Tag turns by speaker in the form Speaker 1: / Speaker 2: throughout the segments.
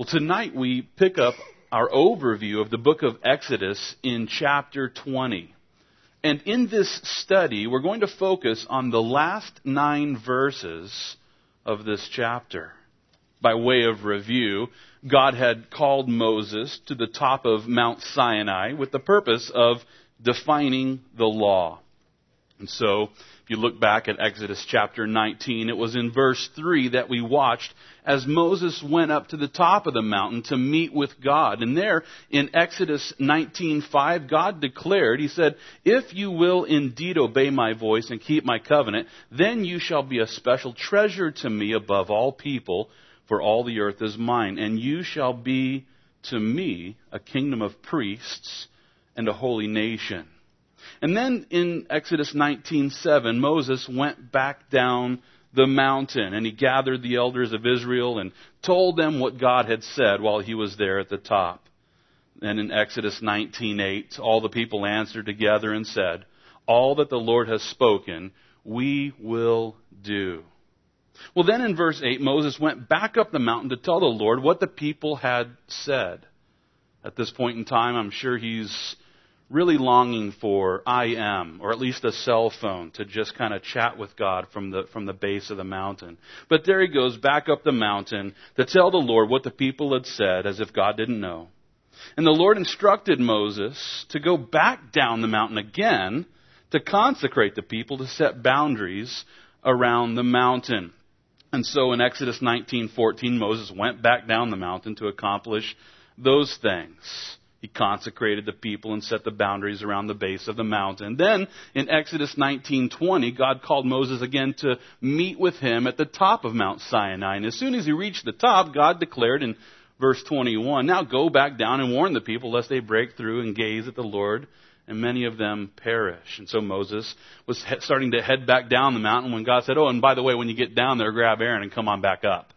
Speaker 1: Well, tonight we pick up our overview of the book of Exodus in chapter 20. And in this study, we're going to focus on the last 9 verses of this chapter. By way of review, God had called Moses to the top of Mount Sinai with the purpose of defining the law. And so, if you look back at Exodus chapter 19, it was in verse 3 that we watched as Moses went up to the top of the mountain to meet with God. And there, in Exodus 19:5, God declared, He said, "If you will indeed obey my voice and keep my covenant, then you shall be a special treasure to me above all people, for all the earth is mine. And you shall be to me a kingdom of priests and a holy nation." And then in Exodus 19:7, Moses went back down the mountain and he gathered the elders of Israel and told them what God had said while he was there at the top. And in Exodus 19:8, all the people answered together and said, "All that the Lord has spoken, we will do." Well, then in verse 8, Moses went back up the mountain to tell the Lord what the people had said. At this point in time, I'm sure he's really longing for IM, or at least a cell phone, to just kind of chat with God from the base of the mountain. But there he goes back up the mountain to tell the Lord what the people had said, as if God didn't know. And the Lord instructed Moses to go back down the mountain again to consecrate the people, to set boundaries around the mountain. And so in Exodus 19:14, Moses went back down the mountain to accomplish those things. He consecrated the people and set the boundaries around the base of the mountain. Then, in Exodus 19:20, God called Moses again to meet with him at the top of Mount Sinai. And as soon as he reached the top, God declared in verse 21, "Now go back down and warn the people lest they break through and gaze at the Lord, and many of them perish." And so Moses was starting to head back down the mountain when God said, "Oh, and by the way, when you get down there, grab Aaron and come on back up."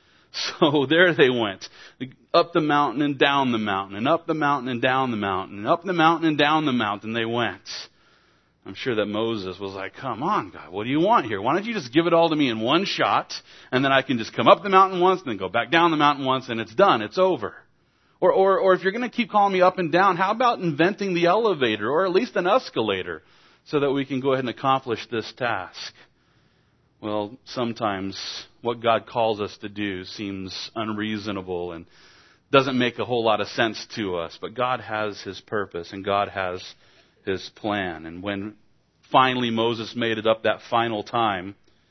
Speaker 1: So there they went, up the mountain and down the mountain, and up the mountain and down the mountain, and up the mountain and down the mountain they went. I'm sure that Moses was like, "Come on, God, what do you want here? Why don't you just give it all to me in one shot, and then I can just come up the mountain once, and then go back down the mountain once, and it's done, it's over." Or if you're going to keep calling me up and down, how about inventing the elevator, or at least an escalator, so that we can go ahead and accomplish this task? Well, sometimes what God calls us to do seems unreasonable and doesn't make a whole lot of sense to us. But God has His purpose and God has His plan. And when finally Moses made it up that final time,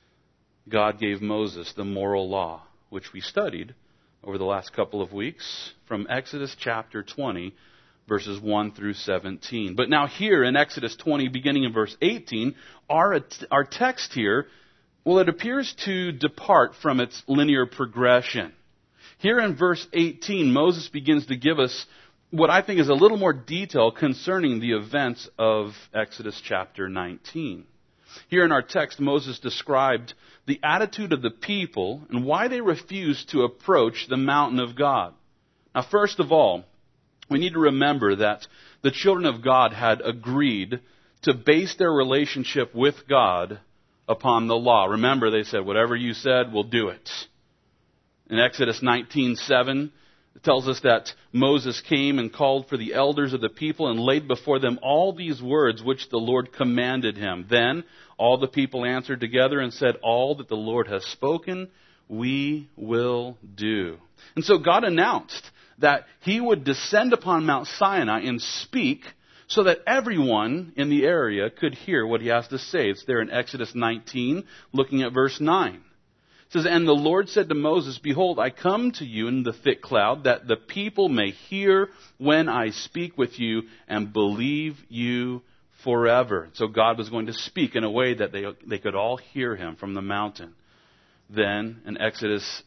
Speaker 1: God gave Moses the moral law, which we studied over the last couple of weeks from Exodus chapter 20, verses 1 through 17. But now here in Exodus 20, beginning in verse 18, our text here, well, it appears to depart from its linear progression. Here in verse 18, Moses begins to give us what I think is a little more detail concerning the events of Exodus chapter 19. Here in our text, Moses described the attitude of the people and why they refused to approach the mountain of God. Now, first of all, we need to remember that the children of God had agreed to base their relationship with God upon the law. Remember, they said, "Whatever you said, we'll do it." In Exodus 19:7, it tells us that Moses came and called for the elders of the people and laid before them all these words which the Lord commanded him. Then all the people answered together and said, "All that the Lord has spoken, we will do." And so God announced that He would descend upon Mount Sinai and speak so that everyone in the area could hear what He has to say. It's there in Exodus 19, looking at verse 9. It says, "And the Lord said to Moses, Behold, I come to you in the thick cloud, that the people may hear when I speak with you and believe you forever." So God was going to speak in a way that they could all hear Him from the mountain. Then in Exodus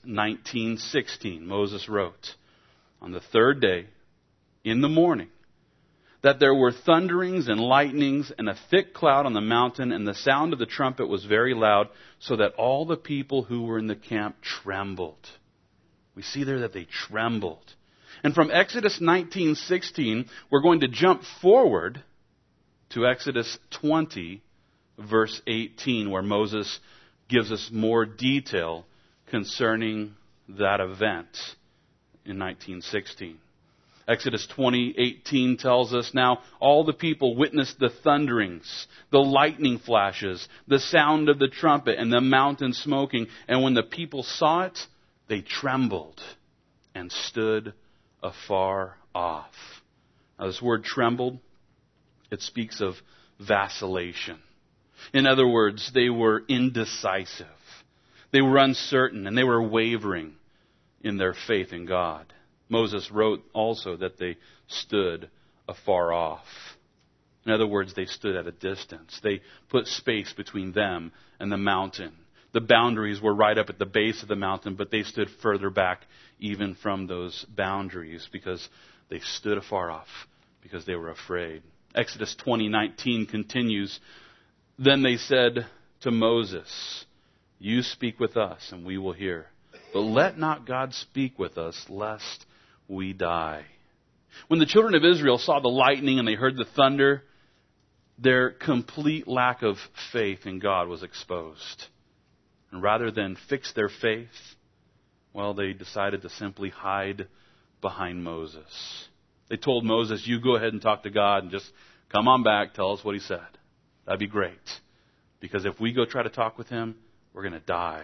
Speaker 1: 19:16, Moses wrote, "On the third day, in the morning, that there were thunderings and lightnings and a thick cloud on the mountain, and the sound of the trumpet was very loud, so that all the people who were in the camp trembled." We see there that they trembled. And from Exodus 19:16, we're going to jump forward to Exodus 20, verse 18, where Moses gives us more detail concerning that event in 1916. Exodus 20:18 tells us, now all the people witnessed the thunderings, the lightning flashes, the sound of the trumpet, and the mountain smoking. And when the people saw it, they trembled and stood afar off. Now this word trembled, it speaks of vacillation. In other words, they were indecisive. They were uncertain and they were wavering in their faith in God. Moses wrote also that they stood afar off. In other words, they stood at a distance. They put space between them and the mountain. The boundaries were right up at the base of the mountain, but they stood further back even from those boundaries because they stood afar off because they were afraid. Exodus 20:19 continues, then they said to Moses, you speak with us and we will hear. But let not God speak with us lest we die. When the children of Israel saw the lightning and they heard the thunder, their complete lack of faith in God was exposed. And rather than fix their faith, well, they decided to simply hide behind Moses. They told Moses, you go ahead and talk to God and just come on back, tell us what he said. That'd be great. Because if we go try to talk with him, we're going to die.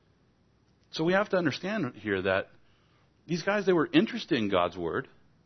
Speaker 1: So we have to understand here that these guys, they were interested in God's word.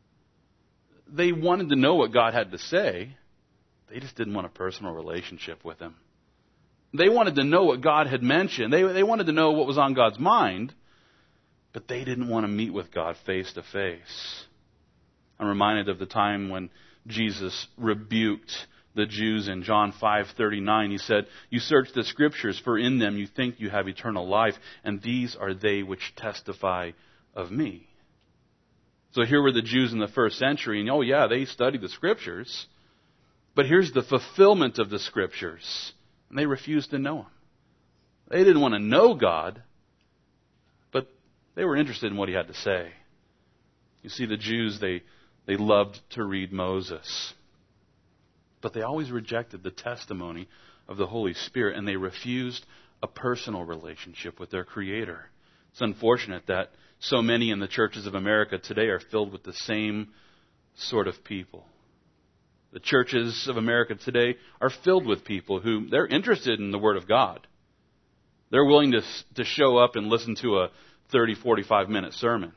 Speaker 1: They wanted to know what God had to say. They just didn't want a personal relationship with him. They wanted to know what God had mentioned. They wanted to know what was on God's mind. But they didn't want to meet with God face to face. I'm reminded of the time when Jesus rebuked the Jews in John 5:39. He said, you search the scriptures, for in them you think you have eternal life, and these are they which testify of me. So here were the Jews in the first century, and they studied the scriptures. But here's the fulfillment of the scriptures. And they refused to know him. They didn't want to know God, but they were interested in what he had to say. You see, the Jews, they loved to read Moses. But they always rejected the testimony of the Holy Spirit, and they refused a personal relationship with their Creator. It's unfortunate that so many in the churches of America today are filled with the same sort of people. The churches of America today are filled with people who they're interested in the Word of God. They're willing to show up and listen to a 30, 45-minute sermon.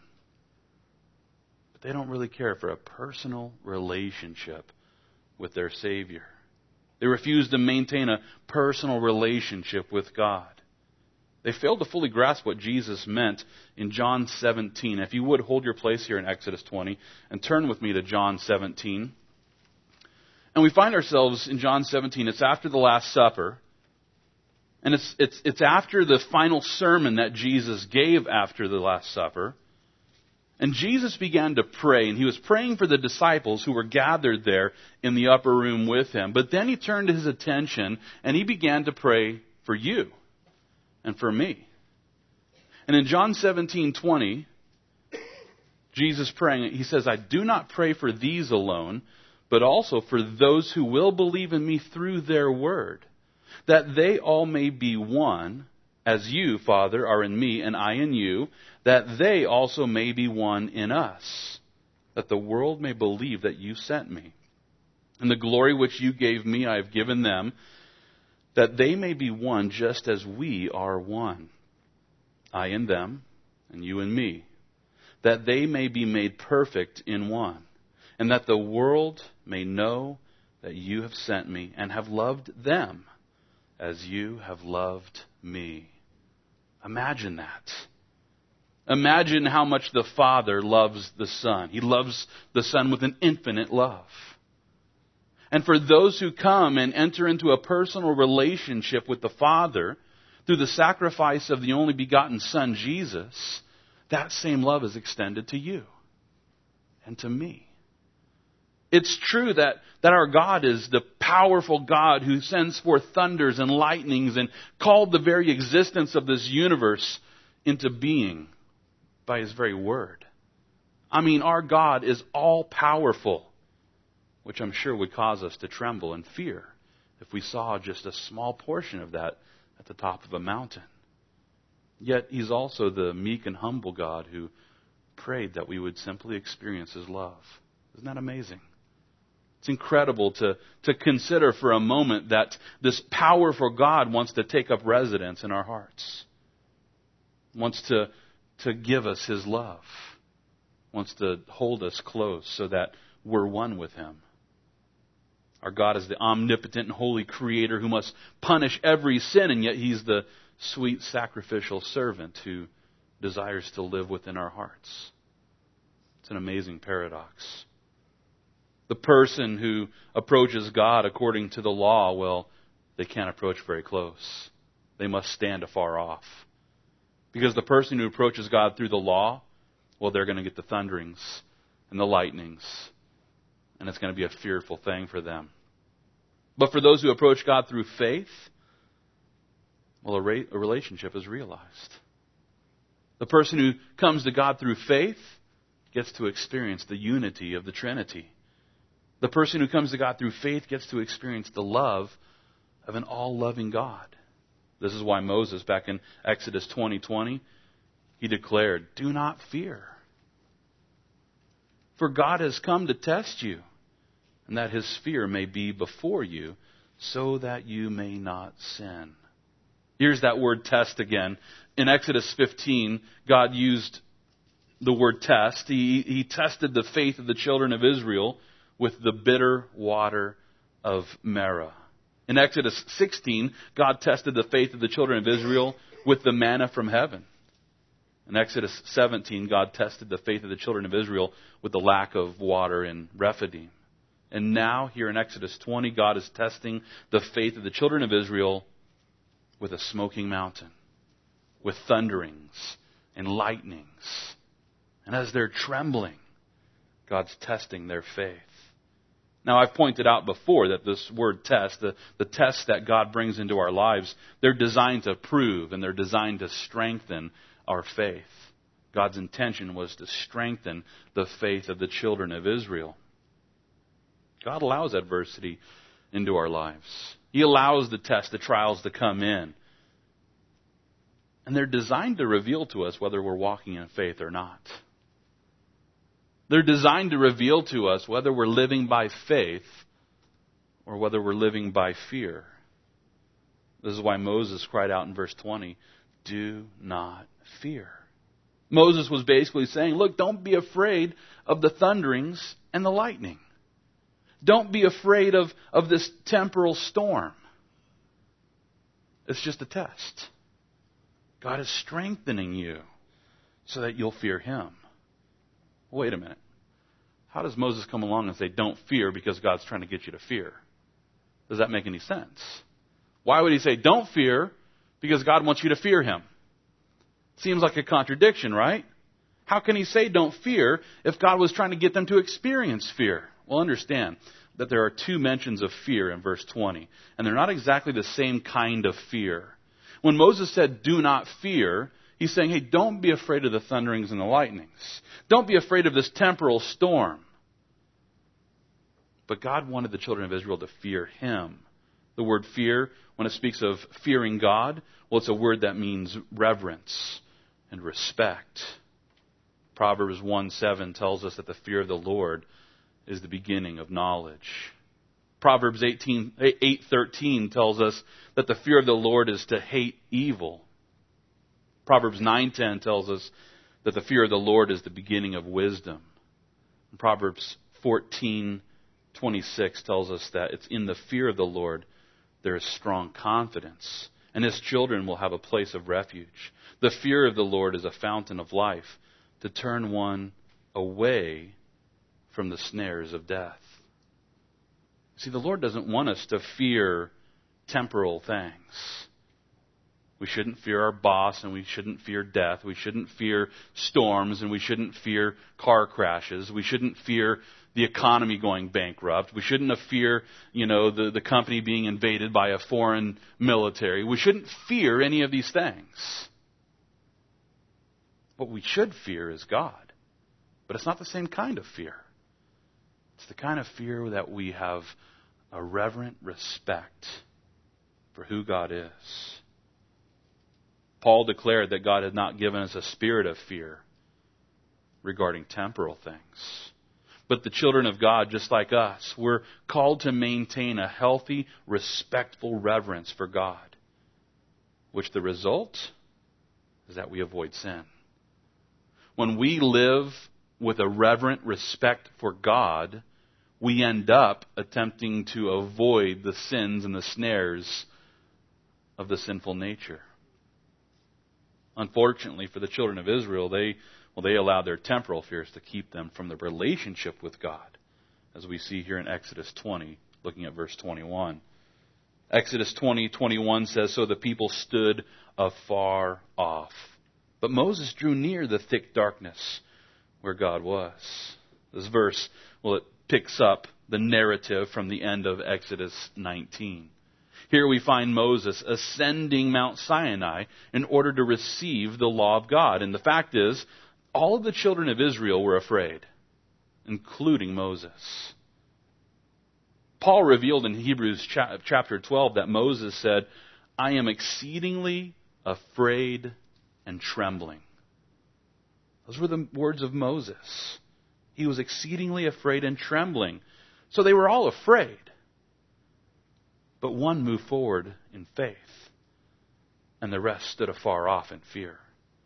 Speaker 1: But they don't really care for a personal relationship with their Savior. They refuse to maintain a personal relationship with God. They failed to fully grasp what Jesus meant in John 17. If you would, hold your place here in Exodus 20 and turn with me to John 17. And we find ourselves in John 17. It's after the Last Supper. And it's after the final sermon that Jesus gave after the Last Supper. And Jesus began to pray, and he was praying for the disciples who were gathered there in the upper room with him. But then he turned his attention and he began to pray for you and for me. And in John 17:20, Jesus praying, he says, I do not pray for these alone, but also for those who will believe in me through their word, that they all may be one, as you, Father, are in me and I in you, that they also may be one in us, that the world may believe that you sent me. And the glory which you gave me I have given them, that they may be one just as we are one. I in them, and you in me, that they may be made perfect in one, and that the world may know that you have sent me and have loved them as you have loved me. Imagine that. Imagine how much the Father loves the Son. He loves the Son with an infinite love. And for those who come and enter into a personal relationship with the Father through the sacrifice of the only begotten Son, Jesus, that same love is extended to you and to me. It's true that our God is the powerful God who sends forth thunders and lightnings and called the very existence of this universe into being by His very word. I mean, our God is all-powerful, which I'm sure would cause us to tremble and fear if we saw just a small portion of that at the top of a mountain. Yet He's also the meek and humble God who prayed that we would simply experience His love. Isn't that amazing? It's incredible to consider for a moment that this powerful God wants to take up residence in our hearts. Wants to give us His love. Wants to hold us close so that we're one with Him. Our God is the omnipotent and holy Creator who must punish every sin, and yet He's the sweet sacrificial servant who desires to live within our hearts. It's an amazing paradox. The person who approaches God according to the law, well, they can't approach very close. They must stand afar off. Because the person who approaches God through the law, well, they're going to get the thunderings and the lightnings. And it's going to be a fearful thing for them. But for those who approach God through faith, well, a relationship is realized. The person who comes to God through faith gets to experience the unity of the Trinity. The person who comes to God through faith gets to experience the love of an all-loving God. This is why Moses, back in Exodus 20:20, he declared, "Do not fear. For God has come to test you, and that His fear may be before you, so that you may not sin." Here's that word test again. In Exodus 15, God used the word test. He tested the faith of the children of Israel with the bitter water of Merah. In Exodus 16, God tested the faith of the children of Israel with the manna from heaven. In Exodus 17, God tested the faith of the children of Israel with the lack of water in Rephidim. And now, here in Exodus 20, God is testing the faith of the children of Israel with a smoking mountain, with thunderings and lightnings. And as they're trembling, God's testing their faith. Now, I've pointed out before that this word test, the tests that God brings into our lives, they're designed to prove and they're designed to strengthen our faith. God's intention was to strengthen the faith of the children of Israel. God allows adversity into our lives. He allows the tests, the trials to come in. And they're designed to reveal to us whether we're walking in faith or not. They're designed to reveal to us whether we're living by faith or whether we're living by fear. This is why Moses cried out in verse 20, "Do not fear." Moses was basically saying, look, don't be afraid of the thunderings and the lightning. Don't be afraid of this temporal storm. It's just a test. God is strengthening you so that you'll fear Him. Wait a minute. How does Moses come along and say, don't fear because God's trying to get you to fear? Does that make any sense? Why would He say, don't fear because God wants you to fear Him? Seems like a contradiction, right? How can He say don't fear if God was trying to get them to experience fear? Well, understand that there are two mentions of fear in verse 20, and they're not exactly the same kind of fear. When Moses said, do not fear, He's saying, hey, don't be afraid of the thunderings and the lightnings. Don't be afraid of this temporal storm. But God wanted the children of Israel to fear Him. The word fear, when it speaks of fearing God, well, it's a word that means reverence and respect. Proverbs 1:7 tells us that the fear of the Lord is the beginning of knowledge. Proverbs 8:13 tells us that the fear of the Lord is to hate evil. Proverbs 9:10 tells us that the fear of the Lord is the beginning of wisdom. And Proverbs 14:26 tells us that it's in the fear of the Lord there is strong confidence, and His children will have a place of refuge. The fear of the Lord is a fountain of life to turn one away from the snares of death. See, the Lord doesn't want us to fear temporal things. We shouldn't fear our boss, and we shouldn't fear death. We shouldn't fear storms, and we shouldn't fear car crashes. We shouldn't fear the economy going bankrupt. We shouldn't fear, the company being invaded by a foreign military. We shouldn't fear any of these things. What we should fear is God. But it's not the same kind of fear. It's the kind of fear that we have a reverent respect for who God is. Paul declared that God had not given us a spirit of fear. regarding temporal things. But the children of God, just like us, we're called to maintain a healthy, respectful reverence for God, which the result is that we avoid sin. When we live with a reverent respect for God, we end up attempting to avoid the sins and the snares of the sinful nature. Unfortunately for the children of Israel, they allowed their temporal fears to keep them from the relationship with God, as we see here in Exodus 20, looking at verse 21. Exodus 20:21 says, "So the people stood afar off. But Moses drew near the thick darkness where God was." This verse, it picks up the narrative from the end of Exodus 19. Here we find Moses ascending Mount Sinai in order to receive the law of God. And the fact is, all of the children of Israel were afraid, including Moses. Paul revealed in Hebrews chapter 12 that Moses said, "I am exceedingly afraid and trembling." Those were the words of Moses. He was exceedingly afraid and trembling. So they were all afraid. But one moved forward in faith, and the rest stood afar off in fear.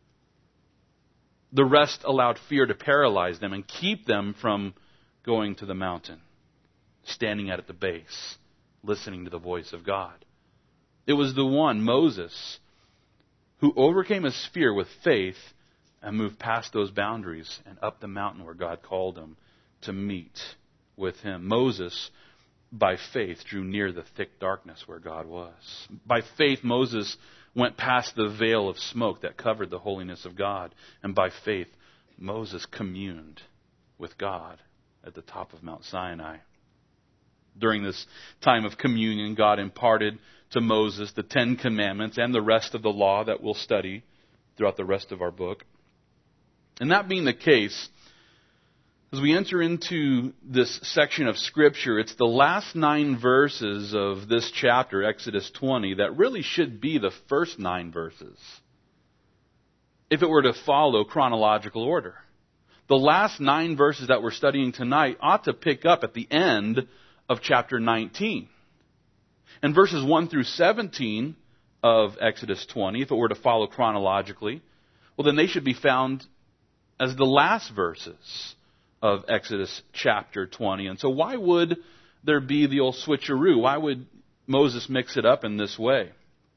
Speaker 1: The rest allowed fear to paralyze them and keep them from going to the mountain, standing at the base, listening to the voice of God. It was the one, Moses, who overcame his fear with faith and moved past those boundaries and up the mountain where God called him to meet with him. Moses, by faith, drew near the thick darkness where God was. By faith, Moses went past the veil of smoke that covered the holiness of God. And by faith, Moses communed with God at the top of Mount Sinai. During this time of communion, God imparted to Moses the 10 Commandments and the rest of the law that we'll study throughout the rest of our book. And that being the case, as we enter into this section of Scripture, it's the last 9 verses of this chapter, Exodus 20, that really should be the first 9 verses, if it were to follow chronological order. The last 9 verses that we're studying tonight ought to pick up at the end of chapter 19. And verses 1 through 17 of Exodus 20, if it were to follow chronologically, well, then they should be found as the last verses of Exodus chapter 20. And so why would there be the old switcheroo? Why would Moses mix it up in this way?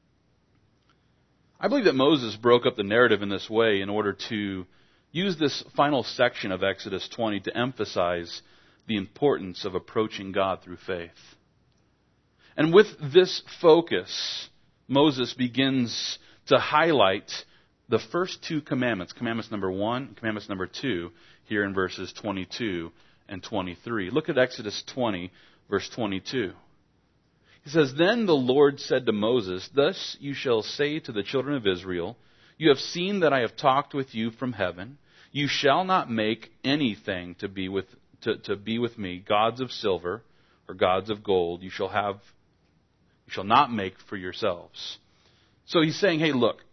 Speaker 1: I believe that Moses broke up the narrative in this way in order to use this final section of Exodus 20 to emphasize the importance of approaching God through faith. And with this focus, Moses begins to highlight the first 2 commandments, commandments number 1 and commandments number 2, here in verses 22 and 23. Look at Exodus 20, verse 22. He says, "Then the Lord said to Moses, 'Thus you shall say to the children of Israel, you have seen that I have talked with you from heaven. You shall not make anything to be with me, gods of silver or gods of gold. You shall not make for yourselves.'" So he's saying, hey, look,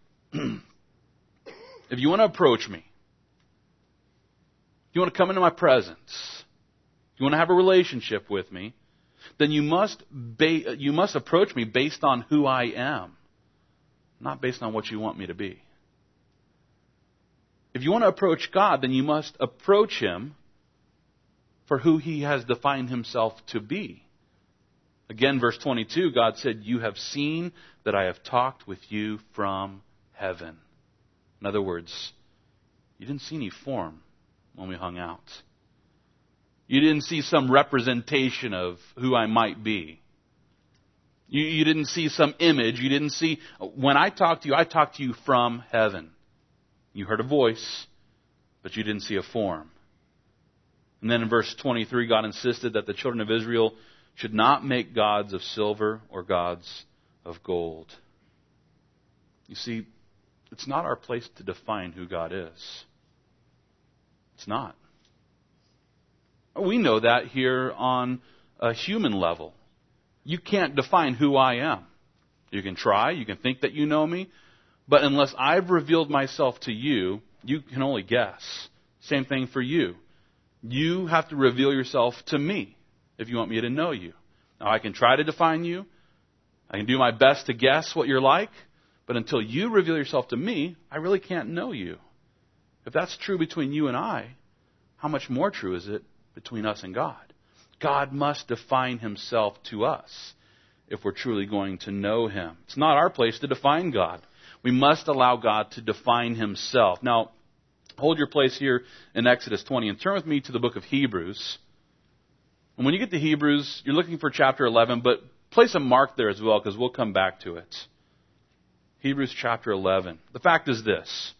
Speaker 1: if you want to approach me, if you want to come into my presence, if you want to have a relationship with me, then you must approach me based on who I am, not based on what you want me to be. If you want to approach God, then you must approach Him for who He has defined Himself to be. Again, verse 22, God said, "You have seen that I have talked with you from heaven." In other words, you didn't see any form when we hung out. You didn't see some representation of who I might be. You didn't see some image. You didn't see, when I talked to you from heaven. You heard a voice, but you didn't see a form. And then in verse 23, God insisted that the children of Israel should not make gods of silver or gods of gold. You see, it's not our place to define who God is. It's not. We know that here on a human level. You can't define who I am. You can try, you can think that you know me, but unless I've revealed myself to you, you can only guess Same thing for you. You have to reveal yourself to me if you want me to know you. Now, I can try to define you. I can do my best to guess what you're like. But until you reveal yourself to me, I really can't know you. If that's true between you and I, how much more true is it between us and God? God must define himself to us if we're truly going to know him. It's not our place to define God. We must allow God to define himself. Now, hold your place here in Exodus 20 and turn with me to the book of Hebrews. And when you get to Hebrews, you're looking for chapter 11, but place a mark there as well because we'll come back to it. Hebrews chapter 11. The fact is this.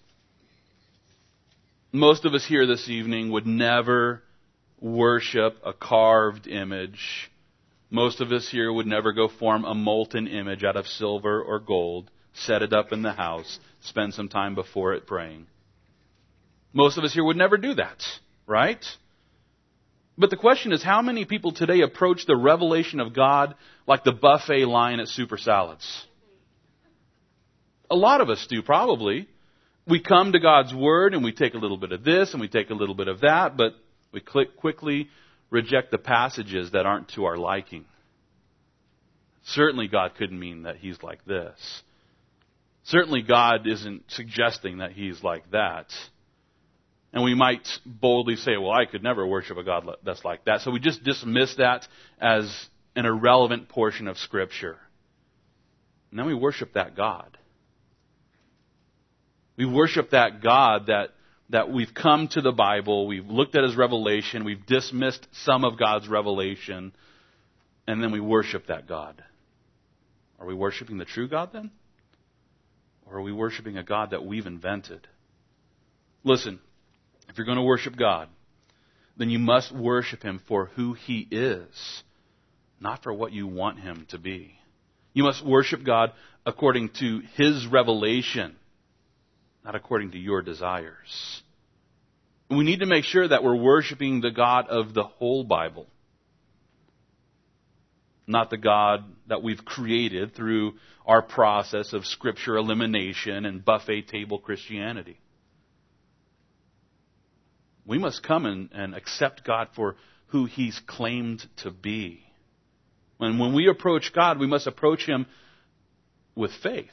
Speaker 1: Most of us here this evening would never worship a carved image. Most of us here would never go form a molten image out of silver or gold, set it up in the house, spend some time before it praying. Most of us here would never do that, right? But the question is, how many people today approach the revelation of God like the buffet line at Super Salads? A lot of us do, probably. We come to God's Word and we take a little bit of this and we take a little bit of that, but we quickly reject the passages that aren't to our liking. Certainly God couldn't mean that he's like this. Certainly God isn't suggesting that he's like that. And we might boldly say, well, I could never worship a God that's like that. So we just dismiss that as an irrelevant portion of Scripture. And then we worship that God. We worship that God that we've come to the Bible, we've looked at his revelation, we've dismissed some of God's revelation, and then we worship that God. Are we worshiping the true God then? Or are we worshiping a God that we've invented? Listen, if you're going to worship God, then you must worship him for who he is, not for what you want him to be. You must worship God according to his revelation, not according to your desires. We need to make sure that we're worshiping the God of the whole Bible, not the God that we've created through our process of Scripture elimination and buffet table Christianity. We must come and accept God for who he's claimed to be. When we approach God, we must approach him with faith,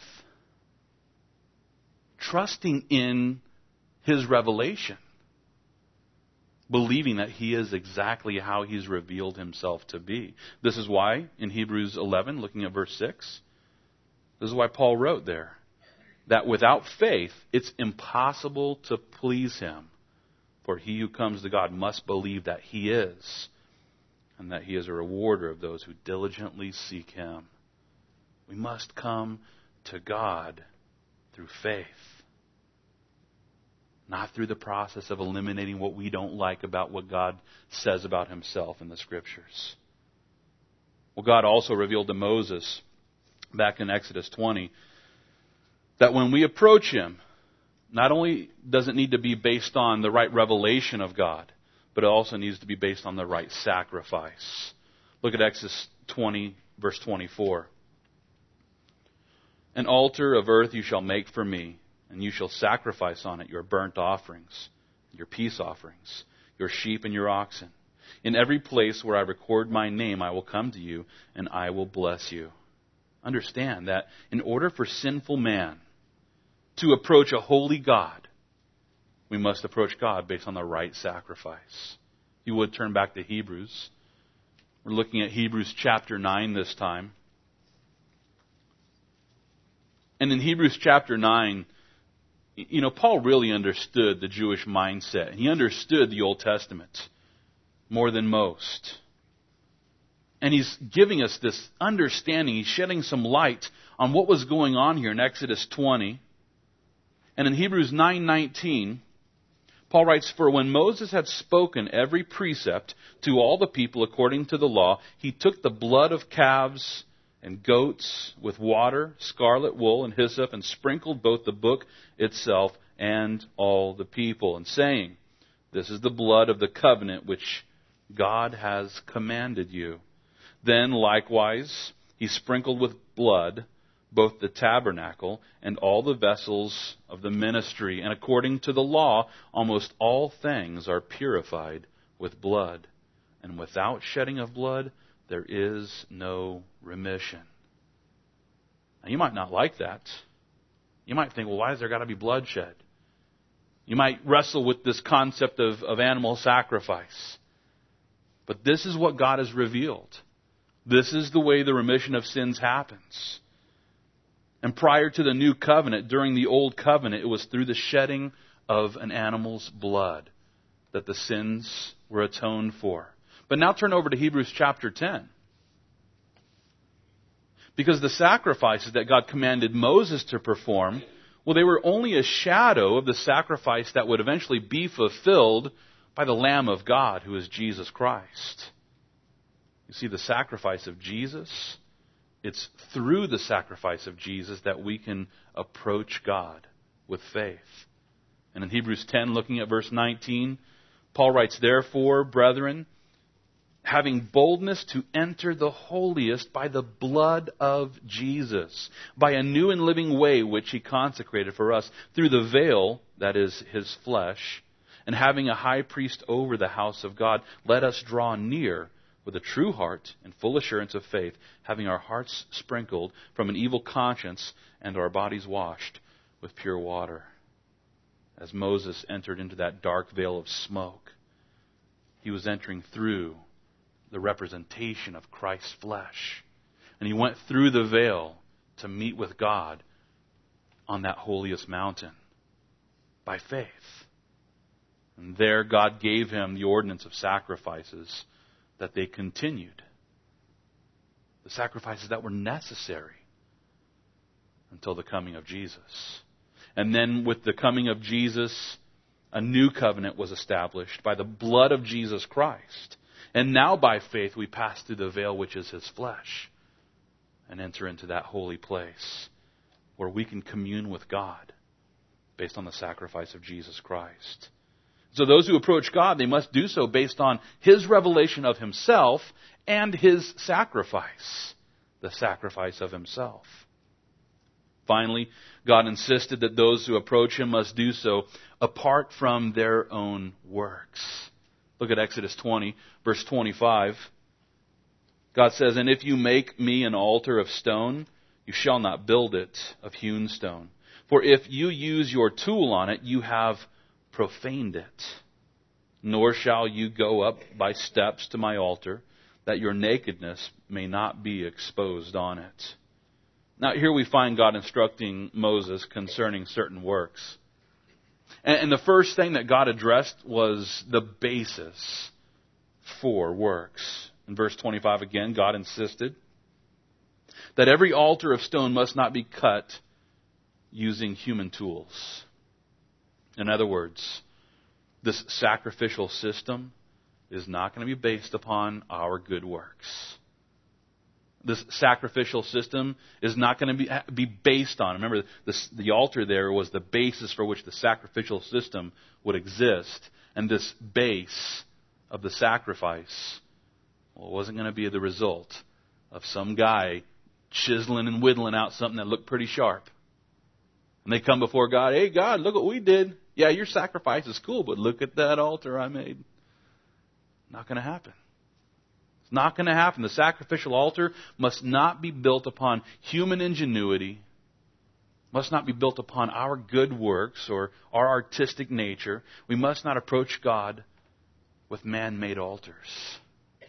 Speaker 1: trusting in his revelation, believing that he is exactly how he's revealed himself to be. This is why in Hebrews 11, looking at verse 6, this is why Paul wrote there that without faith it's impossible to please him. For he who comes to God must believe that he is, and that he is a rewarder of those who diligently seek him. We must come to God through faith, not through the process of eliminating what we don't like about what God says about himself in the Scriptures. Well, God also revealed to Moses back in Exodus 20 that when we approach him, not only does it need to be based on the right revelation of God, but it also needs to be based on the right sacrifice. Look at Exodus 20, verse 24. An altar of earth you shall make for me, and you shall sacrifice on it your burnt offerings, your peace offerings, your sheep and your oxen. In every place where I record my name, I will come to you, and I will bless you. Understand that in order for sinful man to approach a holy God, we must approach God based on the right sacrifice. You would turn back to Hebrews. We're looking at Hebrews chapter 9 this time. And in Hebrews chapter 9, Paul really understood the Jewish mindset. He understood the Old Testament more than most. And he's giving us this understanding. He's shedding some light on what was going on here in Exodus 20. And in Hebrews 9:19, Paul writes, "For when Moses had spoken every precept to all the people according to the law, he took the blood of calves and goats with water, scarlet wool, and hyssop, and sprinkled both the book itself and all the people, and saying, 'This is the blood of the covenant which God has commanded you.' Then likewise he sprinkled with blood both the tabernacle and all the vessels of the ministry. And according to the law, almost all things are purified with blood. And without shedding of blood, there is no remission. Now, you might not like that. You might think, well, why has there got to be bloodshed? You might wrestle with this concept of animal sacrifice. But this is what God has revealed. This is the way the remission of sins happens. And prior to the new covenant, during the old covenant, it was through the shedding of an animal's blood that the sins were atoned for. But now turn over to Hebrews chapter 10. Because the sacrifices that God commanded Moses to perform, well, they were only a shadow of the sacrifice that would eventually be fulfilled by the Lamb of God, who is Jesus Christ. You see, the sacrifice of Jesus, it's through the sacrifice of Jesus that we can approach God with faith. And in Hebrews 10, looking at verse 19, Paul writes, "Therefore, brethren, having boldness to enter the holiest by the blood of Jesus, by a new and living way which He consecrated for us through the veil, that is, His flesh, and having a high priest over the house of God, let us draw near with a true heart and full assurance of faith, having our hearts sprinkled from an evil conscience and our bodies washed with pure water." As Moses entered into that dark veil of smoke, he was entering through the representation of Christ's flesh. And he went through the veil to meet with God on that holiest mountain by faith. And there God gave him the ordinance of sacrifices that they continued. The sacrifices that were necessary until the coming of Jesus. And then with the coming of Jesus, a new covenant was established by the blood of Jesus Christ. And now by faith we pass through the veil which is His flesh and enter into that holy place where we can commune with God based on the sacrifice of Jesus Christ. So those who approach God, they must do so based on His revelation of Himself and His sacrifice, the sacrifice of Himself. Finally, God insisted that those who approach Him must do so apart from their own works. Look at Exodus 20, verse 25. God says, "And if you make me an altar of stone, you shall not build it of hewn stone. For if you use your tool on it, you have profaned it. Nor shall you go up by steps to my altar, that your nakedness may not be exposed on it." Now here we find God instructing Moses concerning certain works. And the first thing that God addressed was the basis for works. In verse 25 again, God insisted that every altar of stone must not be cut using human tools. In other words, this sacrificial system is not going to be based upon our good works. This sacrificial system is not going to be based on. Remember, the altar there was the basis for which the sacrificial system would exist. And this base of the sacrifice, well, it wasn't going to be the result of some guy chiseling and whittling out something that looked pretty sharp. And they come before God, "Hey, God, look what we did. Yeah, your sacrifice is cool, but look at that altar I made." Not going to happen. It's not going to happen. The sacrificial altar must not be built upon human ingenuity, must not be built upon our good works or our artistic nature. We must not approach God with man-made altars.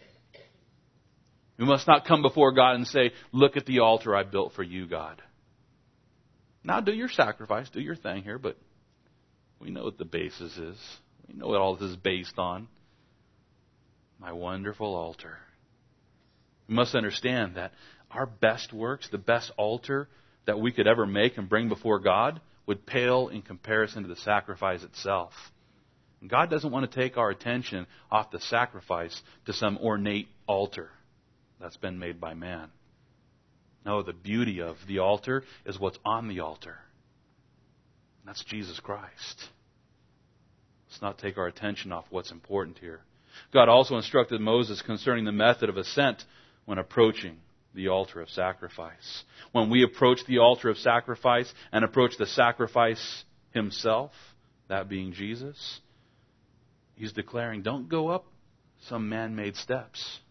Speaker 1: We must not come before God and say, "Look at the altar I built for you, God. Now do your sacrifice, do your thing here, but we know what the basis is. We know what all this is based on. My wonderful altar." We must understand that our best works, the best altar that we could ever make and bring before God, would pale in comparison to the sacrifice itself. And God doesn't want to take our attention off the sacrifice to some ornate altar that's been made by man. No, the beauty of the altar is what's on the altar. And that's Jesus Christ. Let's not take our attention off what's important here. God also instructed Moses concerning the method of ascent when approaching the altar of sacrifice. When we approach the altar of sacrifice and approach the sacrifice himself, that being Jesus, he's declaring, don't go up some man-made steps.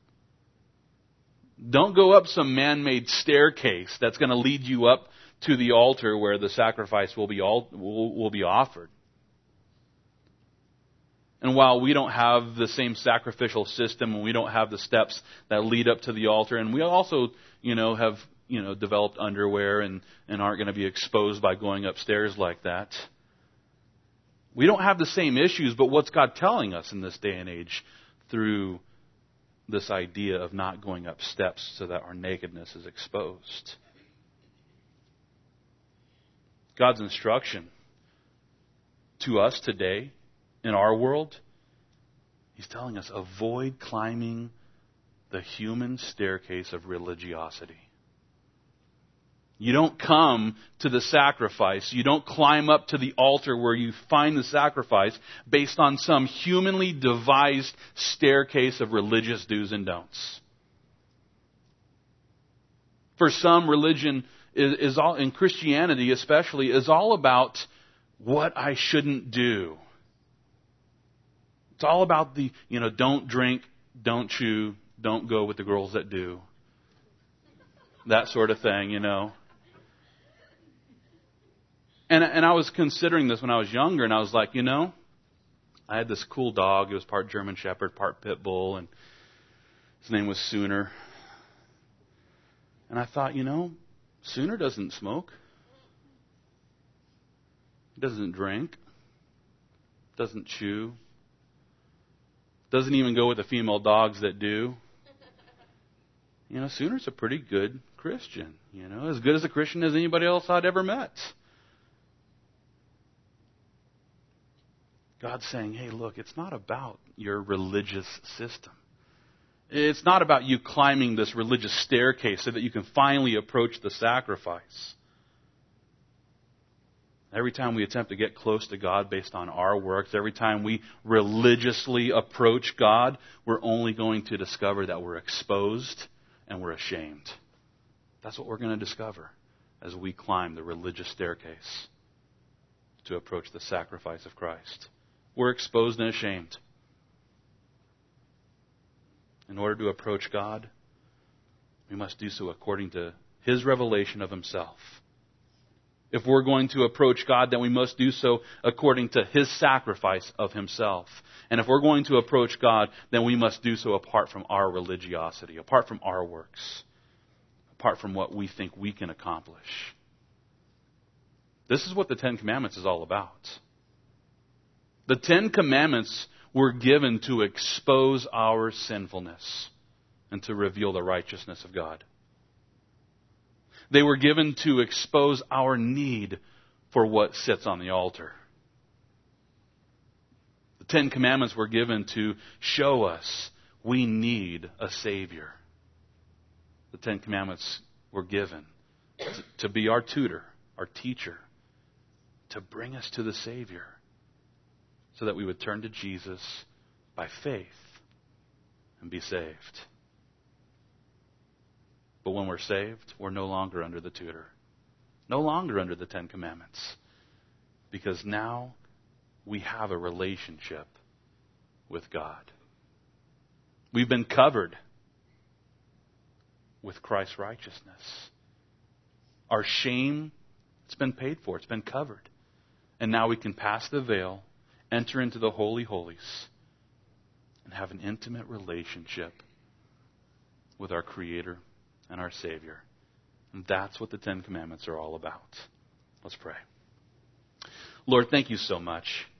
Speaker 1: Don't go up some man-made staircase that's going to lead you up to the altar where the sacrifice will be offered. And while we don't have the same sacrificial system and we don't have the steps that lead up to the altar, and we also, have, developed underwear and aren't going to be exposed by going upstairs like that. We don't have the same issues, but what's God telling us in this day and age through this idea of not going up steps so that our nakedness is exposed? God's instruction to us today in our world, he's telling us, avoid climbing the human staircase of religiosity. You don't come to the sacrifice. You don't climb up to the altar where you find the sacrifice based on some humanly devised staircase of religious do's and don'ts. For some, religion is all, in Christianity especially, is all about what I shouldn't do. It's all about the, don't drink, don't chew, don't go with the girls that do. That sort of thing, And I was considering this when I was younger, and I was like, I had this cool dog. It was part German Shepherd, part Pit Bull, and his name was Sooner. And I thought, Sooner doesn't smoke. He doesn't drink. Doesn't chew. Doesn't even go with the female dogs that do. Sooner's a pretty good Christian. As good as a Christian as anybody else I'd ever met. God's saying, hey, look, it's not about your religious system. It's not about you climbing this religious staircase so that you can finally approach the sacrifice. Every time we attempt to get close to God based on our works, every time we religiously approach God, we're only going to discover that we're exposed and we're ashamed. That's what we're going to discover as we climb the religious staircase to approach the sacrifice of Christ. We're exposed and ashamed. In order to approach God, we must do so according to His revelation of Himself. If we're going to approach God, then we must do so according to His sacrifice of Himself. And if we're going to approach God, then we must do so apart from our religiosity, apart from our works, apart from what we think we can accomplish. This is what the Ten Commandments is all about. The Ten Commandments were given to expose our sinfulness and to reveal the righteousness of God. They were given to expose our need for what sits on the altar. The Ten Commandments were given to show us we need a Savior. The Ten Commandments were given to be our tutor, our teacher, to bring us to the Savior, so that we would turn to Jesus by faith and be saved. But when we're saved, we're no longer under the tutor, no longer under the Ten Commandments, because now we have a relationship with God. We've been covered with Christ's righteousness. Our shame, it's been paid for, it's been covered. And now we can pass the veil, enter into the Holy Holies, and have an intimate relationship with our Creator and our Savior. And that's what the Ten Commandments are all about. Let's pray. Lord, thank you so much